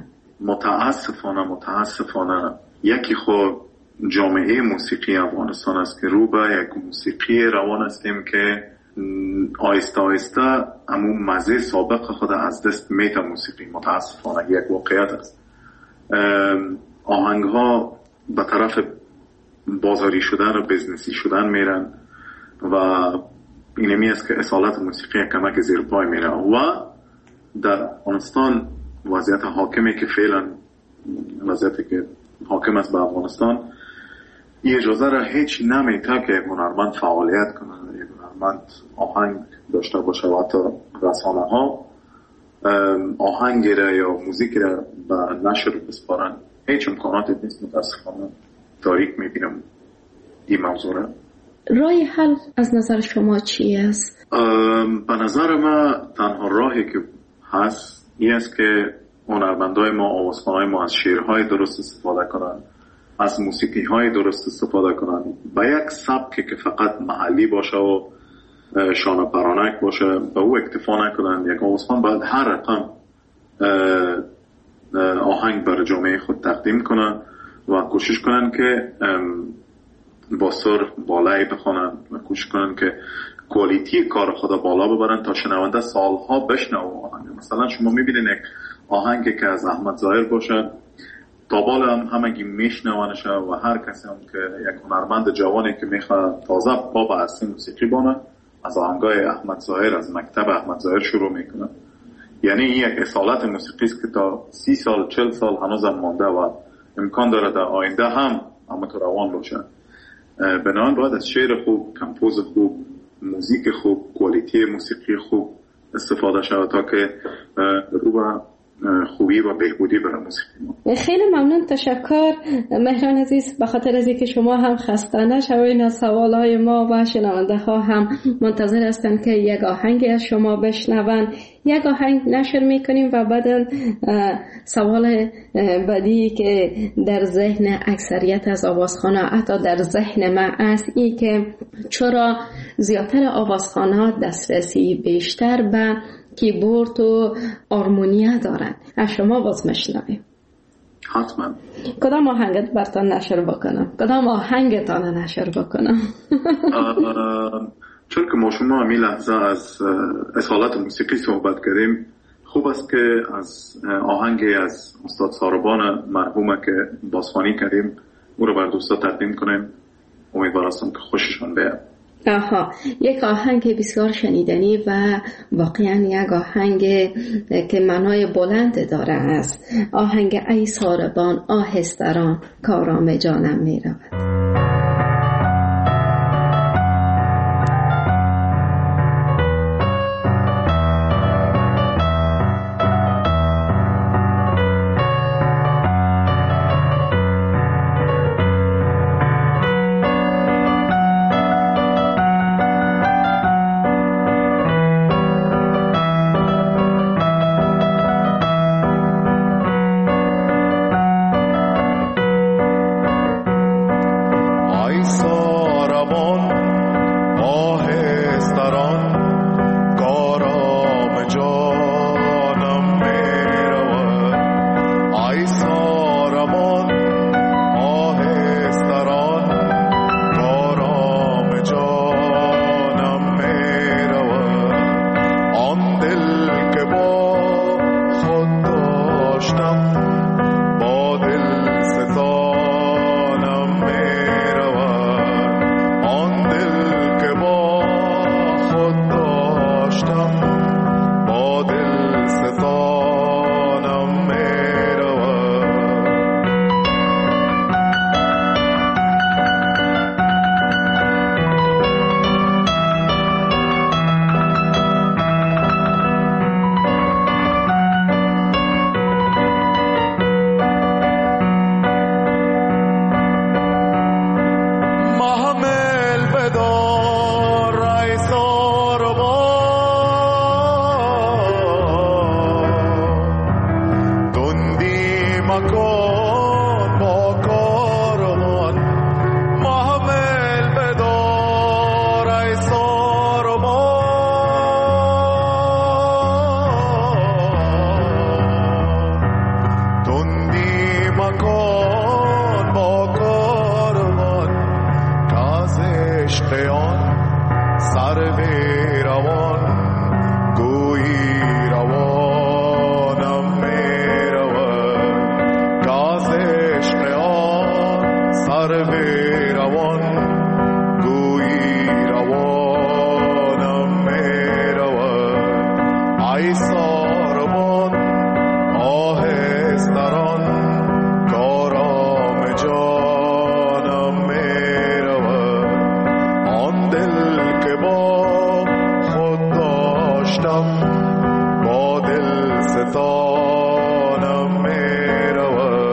متاسفانه یکی خود جامعه موسیقی افغانستان است که رو به یک موسیقی روان هستیم که آیسته آیسته همون مزه سابق خود از دست میته. موسیقی متاسفانه یک واقعیت است. آهنگ ها به طرف بازاری شدن و بزنسی شدن میرن و اینمی است که اصالت موسیقی کمک زیر پای میره. و در افغانستان وضعیت حاکمی که فعلا وضعیتی که حاکم است به افغانستان این اجازه را هیچ نمیده که هنرمند فعالیت کنه، هنرمند آهنگ داشته باشه و حتی رسانه ها آهنگ را یا موزیک را به نشر بسپارن. هیچ امکاناتی نیست. متاسفانه تاریک میبینم این موضوع را. راه حل از نظر شما چی است؟ به نظر من تنها راهی که هست این است که هنرمندای ما، آوازخوانای ما از شعرهای درست استفاده کنن، از موسیقی های درست استفاده کنن، با یک سبکی که فقط محلی باشه و شانه پرانک باشه به او اکتفا نکنن. یک آوازخوان باید هر رقم آهنگ برای جامعه خود تقدیم کنن و کوشش کنن که با سر بالایی بخونن و کوشش کنن که کوالیتی کار خدا بالا ببرن تا شنونده سالها بشنوه آهنگ. مثلا شما میبینین یک آهنگی که از احمد ظاهر باشه تا بالا همگی میشنوانشه و هر کسی هم که یک هنرمند جوانی که میخواد تازه پا به اصلی موسیقی بانه از آهنگای احمد ظاهر، از مکتب احمد ظاهر شروع میکنه. یعنی این یک اصالت موسیقی است که تا 30 سال 40 سال هنوز هم مانده و امکان داره در آینده هم تو روان باشه. بنابراین باید از شعر خوب، کمپوز خوب، موزیک خوب، کوالیتی موسیقی خوب استفاده شود تا که رو به خوبی و بهبودی برای موسیقی ما. خیلی ممنون، تشکر مهران عزیز، به خاطر از اینکه شما هم خسته نشوید. از سوالهای ما و شنونده ها هم منتظر هستند که یک آهنگی از شما بشنون. یک آهنگ نشر میکنیم و بعد سوال بعدی که در ذهن اکثریت از آوازخوان‌ها حتی در ذهن من است این که چرا زیادتر آوازخوان‌ها دسترسی بیشتر به کیبورد و آرمونیا دارن. از شما باز میشنویم. حتما. کدام آهنگت براتون نشر بکنم؟ کدام آهنگتان نشر بکنم؟ چون که ما شما همین لحظه از اصالت موسیقی صحبت کردیم، خوب است که از آهنگی از استاد ساربان مرحومه که بازخوانی کردیم او رو بر دوستا تقدیم کنیم. امیدوارم که خوششون بیاد. یک آهنگ بسیار شنیدنی و واقعا یک آهنگ که معنای بلند داره است. آهنگ ای ساربان آهستران کارام جانم می رود. مکن با کاروان محمل بدار ای ساربان تندی مکن با کاروان که از عشق آن سر روان گویی روانم می رود که از عشق آن سر روان گویی روانم می رود ای ساربان آهستران کارام جانم می رود آن دل که با خود داشتم با دل ستانم می رود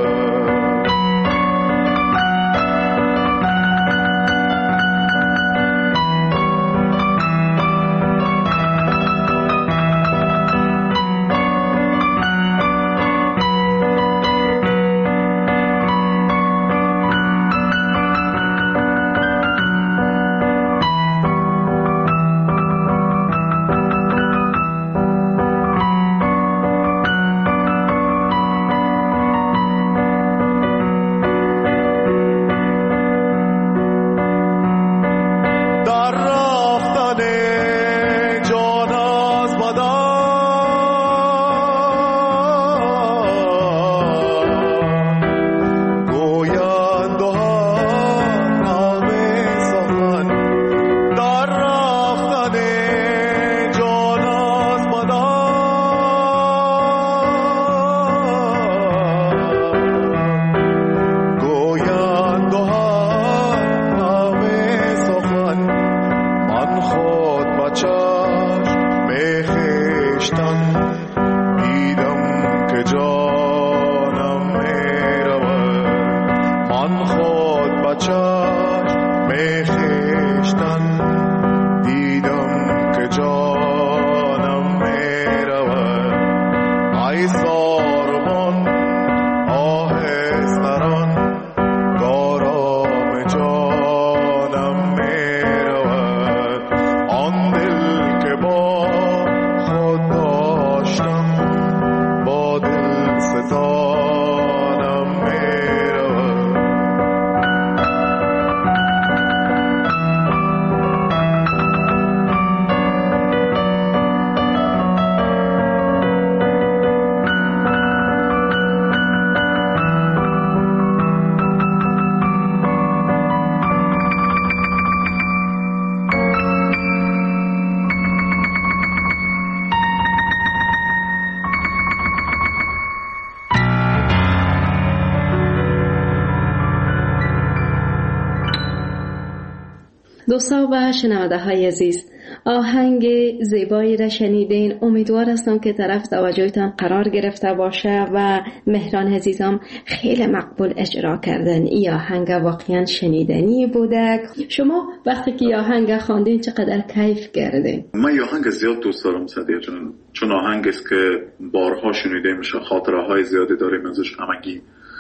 دوستان و شنونده های عزیز، آهنگ زیبایی را شنیدین. امیدوار هستم که طرف توجهتان قرار گرفته باشه و مهران عزیزم خیلی مقبول اجرا کردن. این آهنگ واقعا شنیدنی بوده. شما وقتی که آهنگ خواندین چقدر کیف کردین؟ من آهنگ زیاد دوست دارم سعدیه جان، چون آهنگ است که بارها شنیده میشه، خاطره های زیادی داریم ازش همگی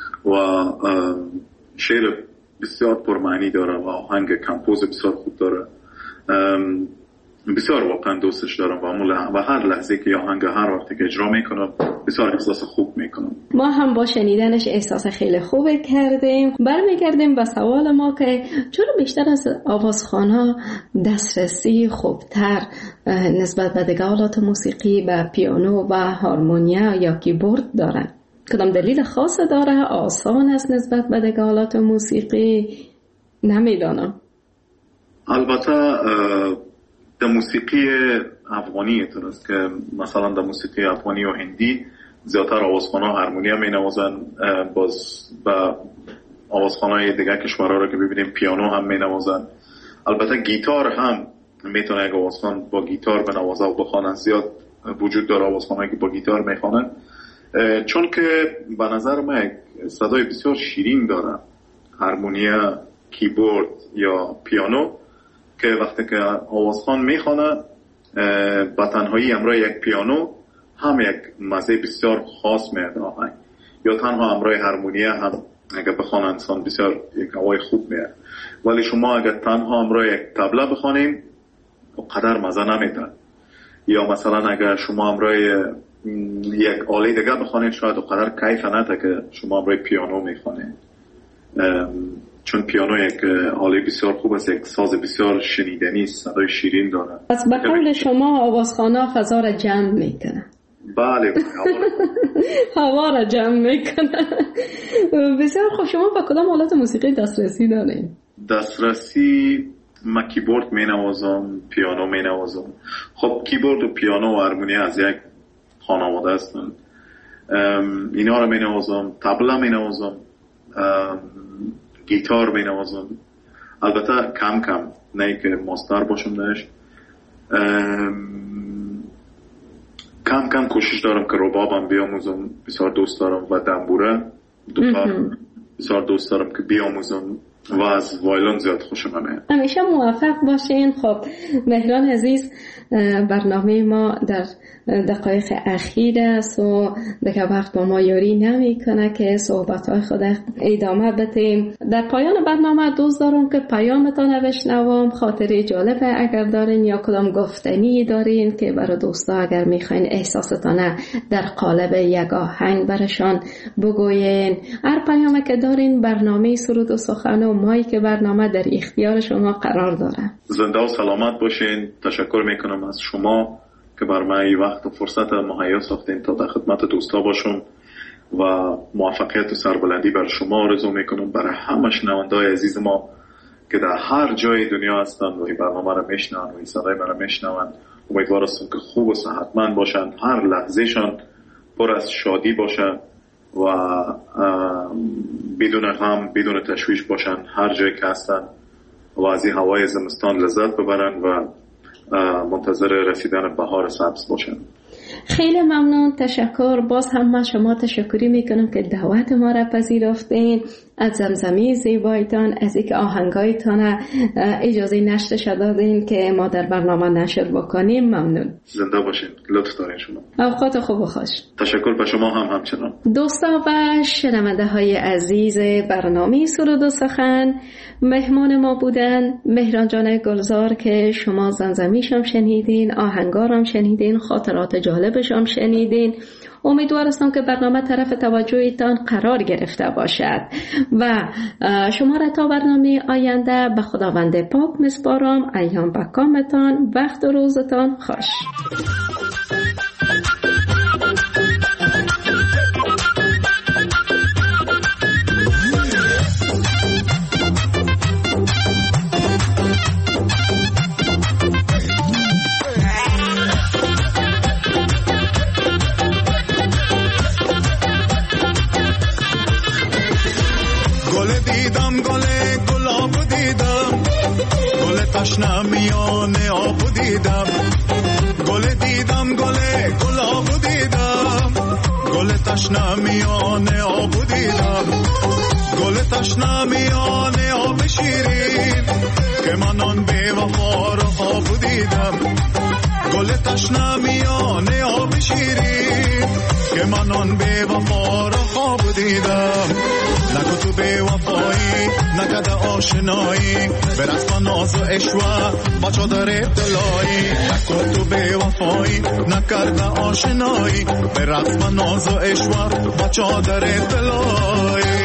و شعر بسیار پرمعنی داره و آهنگ کمپوز بسیار خوب داره. بسیار واقعا دوستش دارم و هر لحظه که آهنگ هر وقتی که اجرا میکنم بسیار احساس خوب میکنم. ما هم با شنیدنش احساس خیلی خوب کردیم. برمیگردیم به سوال ما که چرا بیشتر از آوازخوان‌ها دسترسی خوبتر نسبت به دیگه آلات موسیقی به پیانو و هارمونیا یا کیبورد دارن؟ کدام دلیل خاص داره؟ آسان است نسبت به دیگه آلات موسیقی؟ نمیدانم. البته در موسیقی افغانی اینطور است که مثلا در موسیقی افغانی و هندی زیادتر آوازخوان‌ها هارمونیا می‌نوازن، باز با آوازخوان‌های دیگه کشورها رو که ببینیم پیانو هم می‌نوازن. البته گیتار هم میتونه یک آوازخوان با گیتار بنوازه و بخوانن. زیاد وجود داره آوازخوان‌هایی که با گیتار میخوانن، چون که به نظر من صدای بسیار شیرین داره هارمونیا، کیبورد یا پیانو، که وقتی که آوازخوان میخوانه با تنهایی همراه یک پیانو هم یک مزه بسیار خاص میده آهنگ. یا تنها همراه هارمونیه هم اگر بخوان انسان بسیار یک هوای خوب میاد. ولی شما اگر تنها همراه یک طبله بخوانین قدر مزه نمیده. یا مثلا اگر شما همراه یک آله دیگه بخوانین شاید قدر کیف نده که شما همراه پیانو میخوانین، چون پیانو یک آله بسیار خوب است، یک ساز بسیار شنیدنی است، صدای شیرین داره. پس به قول شما آوازخوان‌ها فضا را جمع میکنه. بله هوا را جمع میکنه. بسیار خوب. شما با کدام آلات موسیقی دسترسی دارین؟ دسترسی من کیبورد می نوازم، پیانو می نوازم. خب کیبورد و پیانو و هارمونی از یک خانواده هستن. اینا رو می نوازم، طبله می نوازم، گیتار می نوازم. البته کم کم، نه که ماستر باشم نش. کم کم کوشش دارم که ربابم بیاموزم، بسیار دوست دارم، و دنبوره بسیار دوست دارم که بیاموزم، و از وایلون زیاد خوشم میاد. همیشه موفق باشین. خب مهران عزیز، برنامه ما در دقایق اخیر است و دیگه وقت با ما یاری نمیکنه که صحبت‌های خود ادامه بدیم. در پایان برنامه دوست دارم که پیامتان بشنوم، خاطره جالب اگر دارین یا کدام گفتنی دارین که برای دوستا اگر میخواین احساستان در قالب یک آهنگ برشان بگوین. هر پیامی که دارین برنامه سرود و سخن و مایک برنامه در اختیار شما قرار داره. زنده و سلامت باشین. تشکر میکنم از شما که بر من این وقت و فرصت مهیا ساختین تا در خدمت دوستا باشم، و موفقیت و سربلندی بر شما آرزو میکنم، برای همه شنونده‌های عزیز ما که در هر جای دنیا هستن و این برنامه رو میشنون و این صدای من رو میشنون. امیدوارم که خوب و صحتمند باشن، هر لحظهشان پر از شادی باشه و بدون غم بدون تشویش باشن هر جایی که هستن، و از این هوای زمستان لذت ببرن و منتظر رسیدن بهار سبز باشن. خیلی ممنون، تشکر. باز هم من شما تشکری میکنم که دعوت ما را پذیرفتین، از زمزمه زیبایتان، از اینکه آهنگایتان اجازه نشرش دادین که ما در برنامه نشر بکنیم. ممنون. زنده باشین. لطف دارین شما. اوقات خوب و خوش. تشکر به شما هم همچنان. دوستا و شنونده های عزیز برنامه سرود و سخن، مهمان ما بودن مهران جان گلزار که شما زمزمیشم شنیدین، آهنگارم شنیدین، خاطرات جالبشم شنیدین. امیدوارم که برنامه طرف توجهتان قرار گرفته باشد و شما را تا برنامه آینده به خداوند پاک میسپارم. ایام به کامتان، وقت و روزتان خوش. میان آب دیدم، گل دیدم، گل آب دیدم، گل تشنه میان آب دیدم، گل تشنه میان آب شیرین که من آن بی وفا را خواب دیدم، گل تشنه میان آب شیرین که من آن بی وفا را خواب دیدم. نکو تو بی وفایی نکده آشنایی به رسم ناز و عشوه با چادر دلایی، نکو تو بی وفایی نکرده آشنایی به رسم ناز و عشوه با چادر دلایی.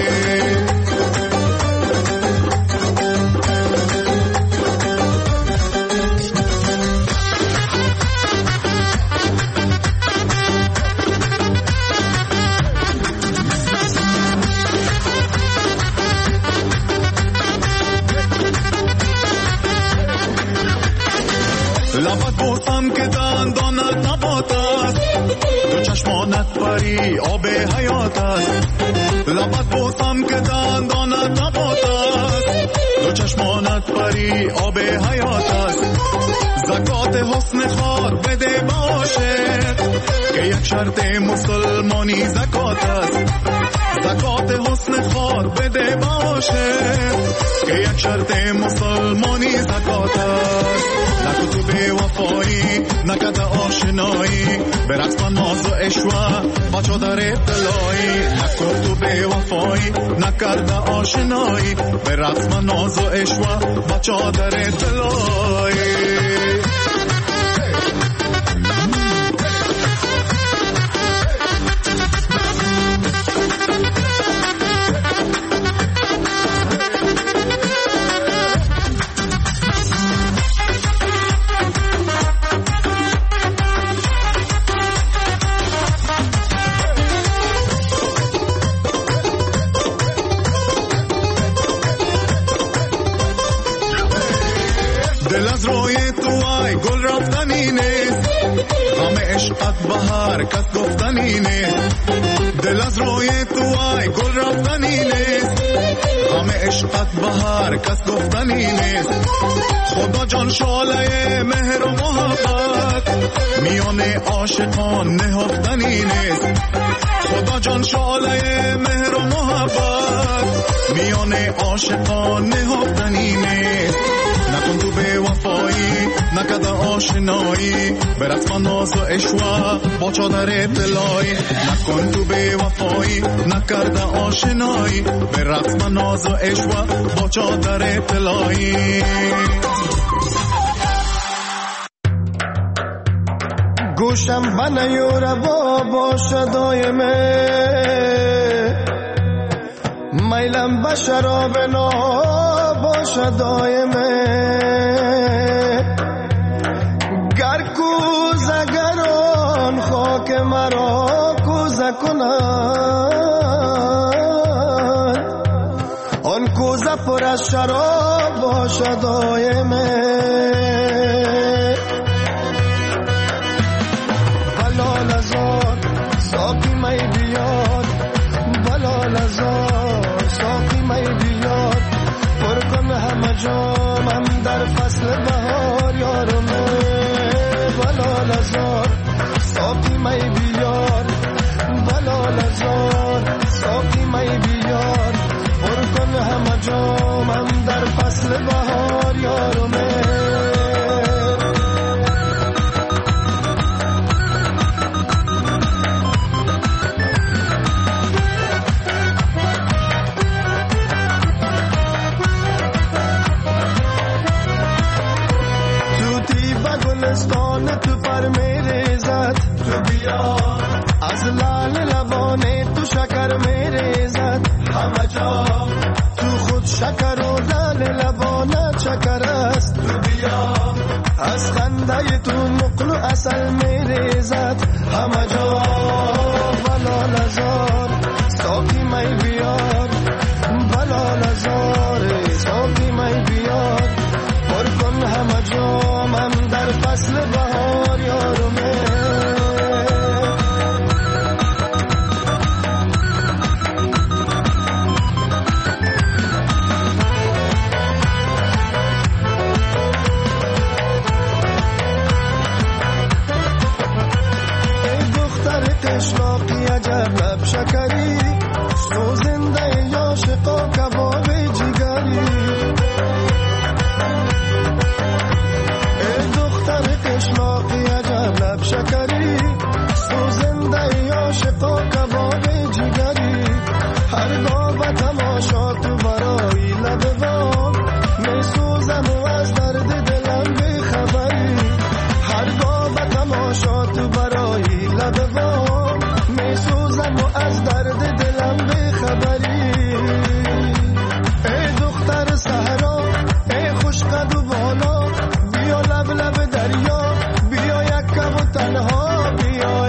لبت بوسم که دندانت نبات است، دو چشمانت پری آب حیات است، لبت بوسم که دندانت نبات است، دو چشمانت پری آب حیات است، زکات حسن خود بده باشه که یک شرط مسلمانی زکات است، زکات حسن خود بده باشه که یک شرط مسلمانی زکات است. نکو تو به وفایی نکد آشنایی به رقص من ناز و عشوه بچه در ابتلایی. نکو تو به وفایی نکرد آشنایی به رقص من ناز و عشوه بچه در ابتلایی. بهار کس گفتنی نیست. دل از روی تو آی گل رفتنی نیست. همه عشقت بهار کس گفتنی نیست. خدا جان شعله مهر و محبت میان عاشقان نهفتنی نیست. خدا جان شعله مهر و محبت میان عاشقان نهفتنی نیست. نکن تو به وفایی نکد آشنایی به رسم ناز و عشوه با چادر ابتلایی. نکن تو به وفایی نکرد آشنایی به رسم ناز و عشوه با چادر ابتلایی. گوشم بنیور باشه دایمه میلم به شراب نا باشه دایمه گر کوزه گران خاک مرا کوزه کنن آن کوزه پر از شراب باشه دایمه بلال ازار ساقی می بیار بلال ازار ساقی می بیار پر کن همه جامم در فصل بهار یارمه بلال ازار ساقی می بیار بلال ازار ساقی می بیار پر کن همه جامم در فصل بهار یارمه تو پر میره زد تو بیا از لال لبانه تو شکر میره زد همه جا تو خود شکر و لال لبانه شکر است تو بیا از خنده تو نقل و اصل میره زد همه جا بلال ازار ساقی می بیار بلال ازار ساقی می بیار پر کن همه جامم در فصل بهار یارمه ای دختر قشلاقی عجب لب شکری سوزنده عاشقا کباب جگری قشلاقی عجب لب شکری سوزنده عاشقا کباب جگری هرگاه به تماشا تو برای لب وام می سوزم و از درد دلم بی خبری هرگاه به تماشا تو برای لب وام می سوزم و از درد دلم بی خبری ای دختر صحرا ای خوش قد و بالا بیا لب لب دریا بیا یک کم و تنها بیا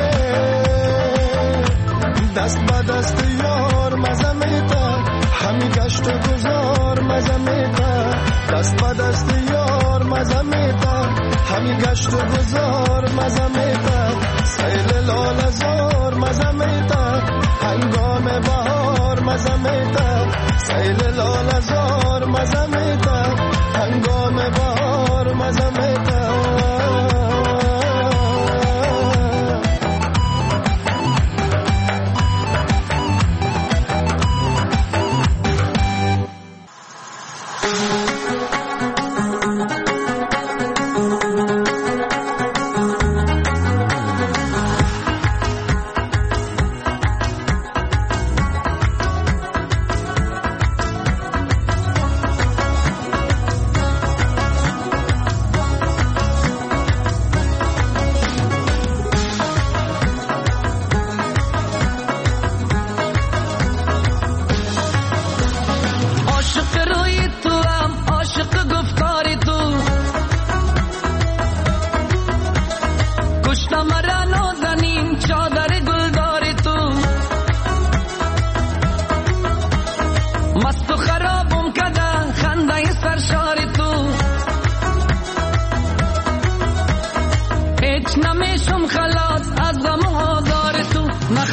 دست با دست یار مزه میتا همی گشت و گذار مزه میتا دست با دست یار مزه میتا همی گشت و گذار مزه میتا سیل لال زار مزه میتا هنگام بهار مزه میتا سیل لال زار مزه میتا هنگام بهار مزه میتا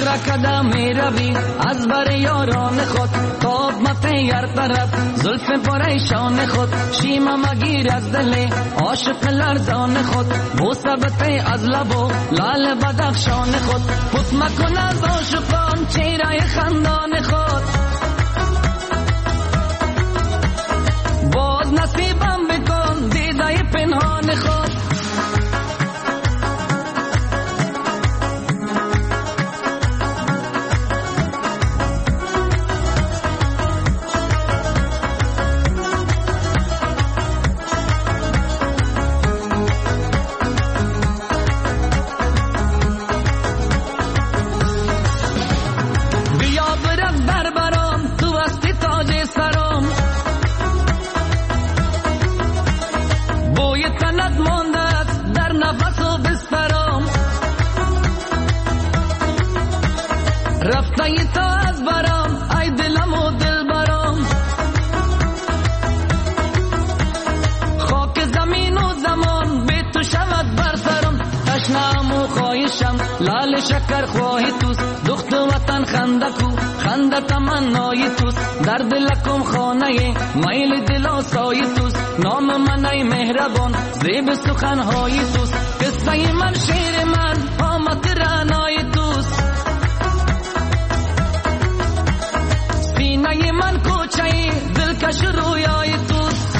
کدم می روی از بر یاران خود، تاب متیر طرف زلف پریشان خود، شیمه مگیر از دل عاشق لرزان خود، بوسبت از لب و لال بدخشان خود، پت مکن از عاشقان چهره خندان خود، باز نصیبم بکن دیده پنهان خود. رفته تا از برام ای دلم و دل برام، خاک زمین و زمان به تو شود بر سرم، تشنم و خواهشم لال شکر خواهی توست، دخت وطن خندکو خنده تمنای توست، در دلکم خانه میل دل آسای توست، نام من ای مهربان زیب سخنهای توست، قصه من شعر من آمد رعنای توست، سینه من کوچه دلکش رویای توست.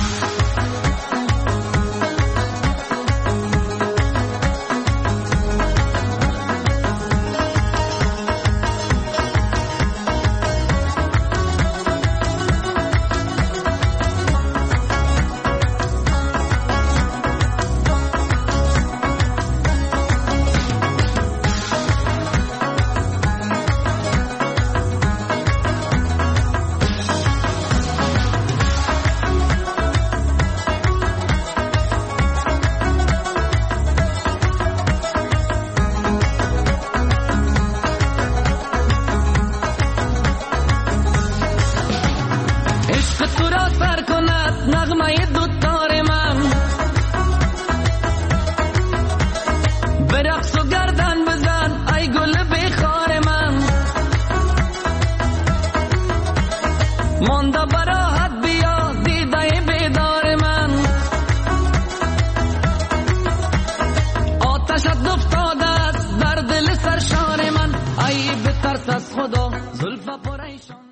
مانده